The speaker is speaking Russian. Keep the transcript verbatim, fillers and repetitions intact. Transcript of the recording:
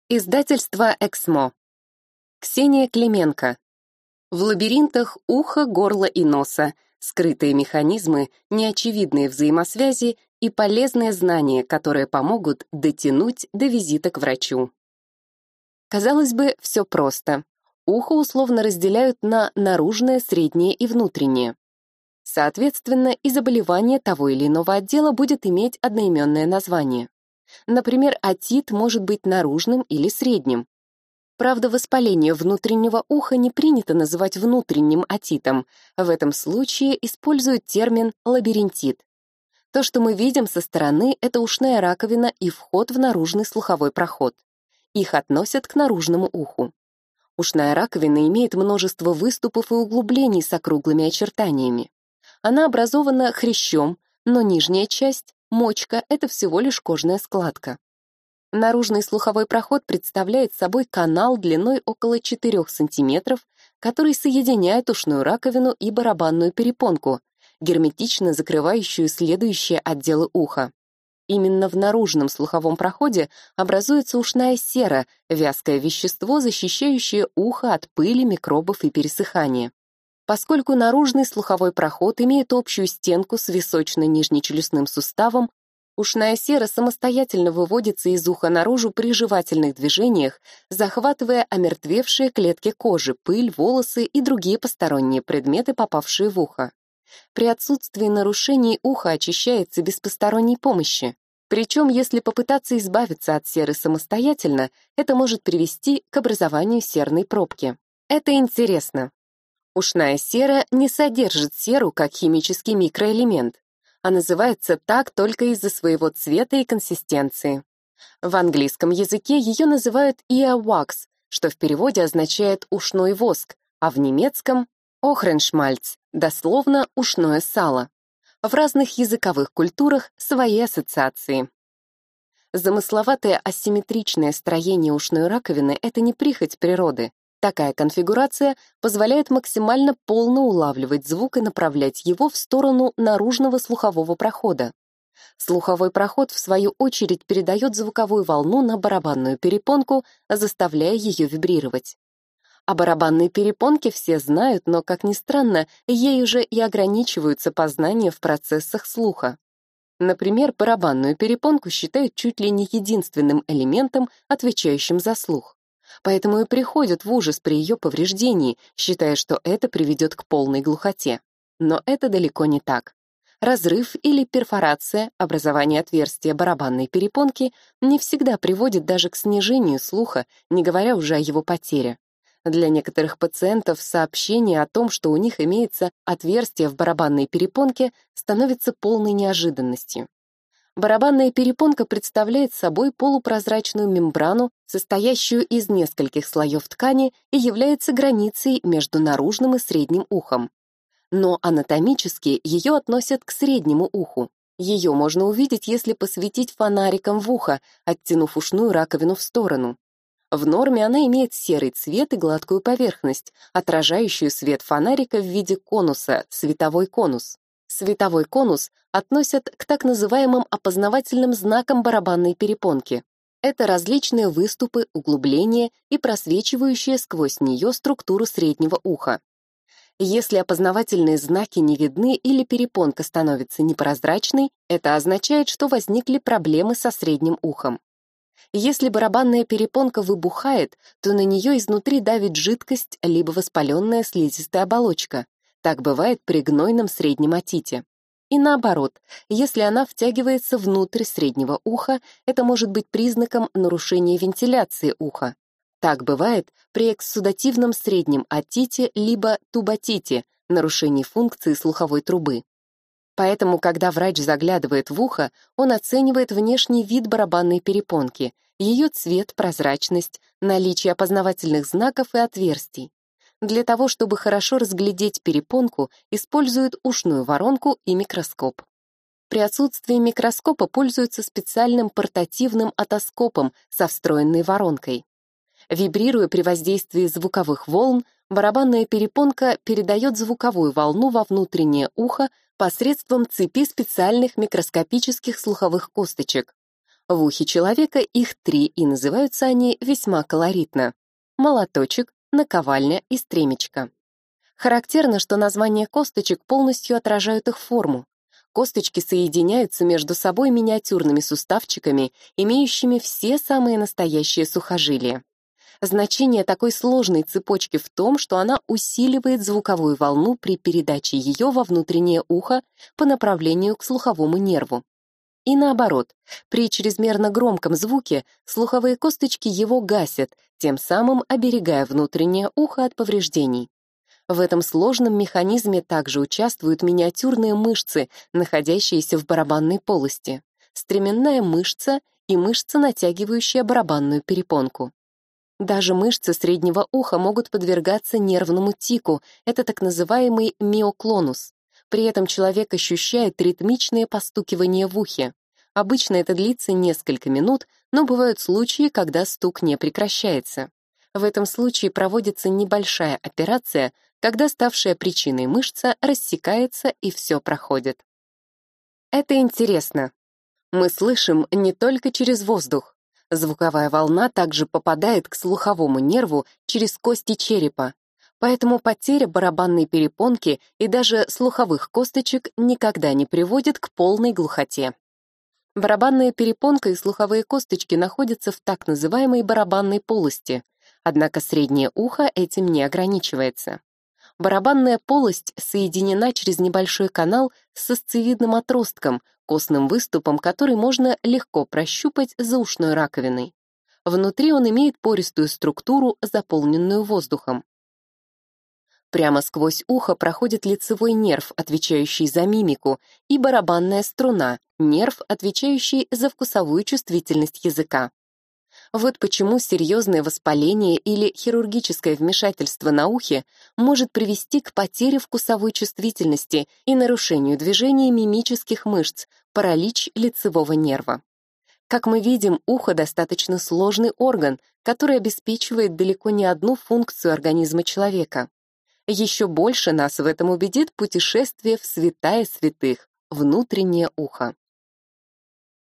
Издательство «Эксмо». Ксения Клименко. В лабиринтах уха, горла и носа. Скрытые механизмы, неочевидные взаимосвязи и полезные знания, которые помогут дотянуть до визита к врачу. Казалось бы, все просто. Ухо условно разделяют на наружное, среднее и внутреннее. Соответственно, и заболевание того или иного отдела будет иметь одноименное название. Например, отит может быть наружным или средним. Правда, воспаление внутреннего уха не принято называть внутренним отитом. В этом случае используют термин лабиринтит. То, что мы видим со стороны, это ушная раковина и вход в наружный слуховой проход. Их относят к наружному уху. Ушная раковина имеет множество выступов и углублений с округлыми очертаниями. Она образована хрящом, но нижняя часть, мочка, это всего лишь кожная складка. Наружный слуховой проход представляет собой канал длиной около четырёх сантиметров, который соединяет ушную раковину и барабанную перепонку, герметично закрывающую следующие отделы уха. Именно в наружном слуховом проходе образуется ушная сера, вязкое вещество, защищающее ухо от пыли, микробов и пересыхания. Поскольку наружный слуховой проход имеет общую стенку с височно-нижнечелюстным суставом, ушная сера самостоятельно выводится из уха наружу при жевательных движениях, захватывая омертвевшие клетки кожи, пыль, волосы и другие посторонние предметы, попавшие в ухо. При отсутствии нарушений ухо очищается без посторонней помощи. Причем, если попытаться избавиться от серы самостоятельно, это может привести к образованию серной пробки. Это интересно. Ушная сера не содержит серу как химический микроэлемент, а называется так только из-за своего цвета и консистенции. В английском языке ее называют earwax, что в переводе означает «ушной воск», а в немецком — «Охреншмальц», дословно «ушное сало». В разных языковых культурах свои ассоциации. Замысловатое асимметричное строение ушной раковины — это не прихоть природы. Такая конфигурация позволяет максимально полно улавливать звук и направлять его в сторону наружного слухового прохода. Слуховой проход, в свою очередь, передает звуковую волну на барабанную перепонку, заставляя ее вибрировать. О барабанной перепонке все знают, но, как ни странно, ей уже и ограничиваются познания в процессах слуха. Например, барабанную перепонку считают чуть ли не единственным элементом, отвечающим за слух. Поэтому и приходят в ужас при ее повреждении, считая, что это приведет к полной глухоте. Но это далеко не так. Разрыв или перфорация, образование отверстия барабанной перепонки, не всегда приводит даже к снижению слуха, не говоря уже о его потере. Для некоторых пациентов сообщение о том, что у них имеется отверстие в барабанной перепонке, становится полной неожиданностью. Барабанная перепонка представляет собой полупрозрачную мембрану, состоящую из нескольких слоев ткани и является границей между наружным и средним ухом. Но анатомически ее относят к среднему уху. Ее можно увидеть, если посветить фонариком в ухо, оттянув ушную раковину в сторону. В норме она имеет серый цвет и гладкую поверхность, отражающую свет фонарика в виде конуса, световой конус. Световой конус относят к так называемым опознавательным знакам барабанной перепонки. Это различные выступы, углубления и просвечивающие сквозь нее структуру среднего уха. Если опознавательные знаки не видны или перепонка становится непрозрачной, это означает, что возникли проблемы со средним ухом. Если барабанная перепонка выбухает, то на нее изнутри давит жидкость либо воспаленная слизистая оболочка. Так бывает при гнойном среднем отите. И наоборот, если она втягивается внутрь среднего уха, это может быть признаком нарушения вентиляции уха. Так бывает при экссудативном среднем отите либо туботите, нарушении функции слуховой трубы. Поэтому, когда врач заглядывает в ухо, он оценивает внешний вид барабанной перепонки, ее цвет, прозрачность, наличие опознавательных знаков и отверстий. Для того, чтобы хорошо разглядеть перепонку, используют ушную воронку и микроскоп. При отсутствии микроскопа пользуются специальным портативным отоскопом со встроенной воронкой. Вибрируя при воздействии звуковых волн, барабанная перепонка передает звуковую волну во внутреннее ухо посредством цепи специальных микроскопических слуховых косточек. В ухе человека их три, и называются они весьма колоритно: молоточек, наковальня и стремечко. Характерно, что названия косточек полностью отражают их форму. Косточки соединяются между собой миниатюрными суставчиками, имеющими все самые настоящие сухожилия. Значение такой сложной цепочки в том, что она усиливает звуковую волну при передаче ее во внутреннее ухо по направлению к слуховому нерву. И наоборот, при чрезмерно громком звуке слуховые косточки его гасят, тем самым оберегая внутреннее ухо от повреждений. В этом сложном механизме также участвуют миниатюрные мышцы, находящиеся в барабанной полости, стременная мышца и мышца, натягивающая барабанную перепонку. Даже мышцы среднего уха могут подвергаться нервному тику, это так называемый миоклонус. При этом человек ощущает ритмичные постукивания в ухе. Обычно это длится несколько минут, но бывают случаи, когда стук не прекращается. В этом случае проводится небольшая операция, когда ставшая причиной мышца рассекается и все проходит. Это интересно. Мы слышим не только через воздух. Звуковая волна также попадает к слуховому нерву через кости черепа. Поэтому потеря барабанной перепонки и даже слуховых косточек никогда не приводит к полной глухоте. Барабанная перепонка и слуховые косточки находятся в так называемой барабанной полости, однако среднее ухо этим не ограничивается. Барабанная полость соединена через небольшой канал с сосцевидным отростком, костным выступом, который можно легко прощупать за ушной раковиной. Внутри он имеет пористую структуру, заполненную воздухом. Прямо сквозь ухо проходит лицевой нерв, отвечающий за мимику, и барабанная струна, нерв, отвечающий за вкусовую чувствительность языка. Вот почему серьезное воспаление или хирургическое вмешательство на ухе может привести к потере вкусовой чувствительности и нарушению движения мимических мышц, паралич лицевого нерва. Как мы видим, ухо достаточно сложный орган, который обеспечивает далеко не одну функцию организма человека. Еще больше нас в этом убедит путешествие в святая святых, внутреннее ухо.